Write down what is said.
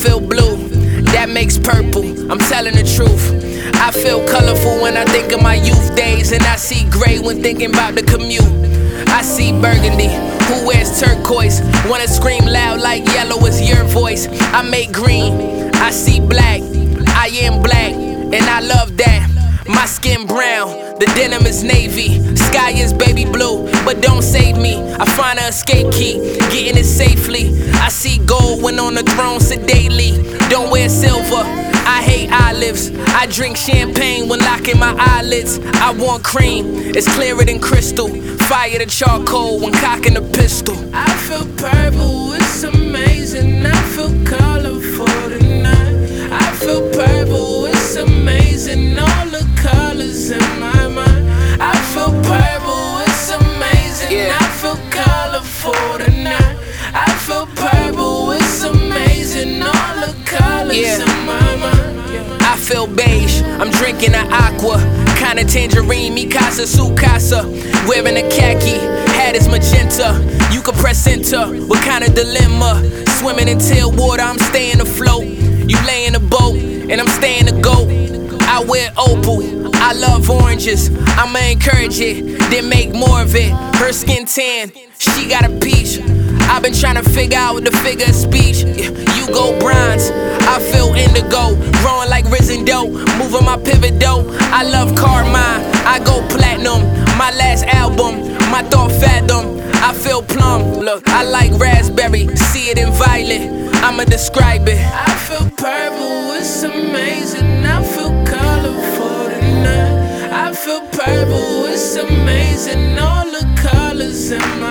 feel blue, that makes purple, I'm telling the truth. I feel colorful when I think of my youth days, and I see gray when thinking about the commute. I see burgundy, who wears turquoise, wanna scream loud like yellow is your voice. I make green, I see black, I am black, and I love that. My skin brown, the denim is navy, sky is baby blue, but don't save me. I find an escape key, getting it safely. I see gold when on the throne sedately. Don't wear silver, I hate olives. I drink champagne when locking my eyelids. I want cream, it's clearer than crystal. Fire the charcoal when cocking a pistol. I feel purple, it's amazing. I feel colorful tonight. I feel purple, it's amazing. All the colors in my mind. I feel purple, it's amazing. Yeah. I feel colorful tonight. I feel purple, it's amazing. All the colors in my mind. I feel beige, I'm drinking an aqua, kinda tangerine, mi casa, su casa. Wearing a khaki, hat is magenta. You can press enter, what kind of dilemma? Swimming in tail water, I'm staying afloat. You lay in a boat, and I'm staying to go. I wear opal, I love oranges. I'ma encourage it, then make more of it. Her skin tan, she got a peach. I've been trying to figure out the figure of speech. You go bronze, I feel indigo. Growing like risen dough, moving my pivot dough. I love Carmine, I go platinum. My last album, my thought fathom. I feel plum, look, I like raspberry. See it in violet, I'ma describe it. I feel purple, it's amazing. I feel colorful tonight. I feel purple, it's amazing. All the colors in my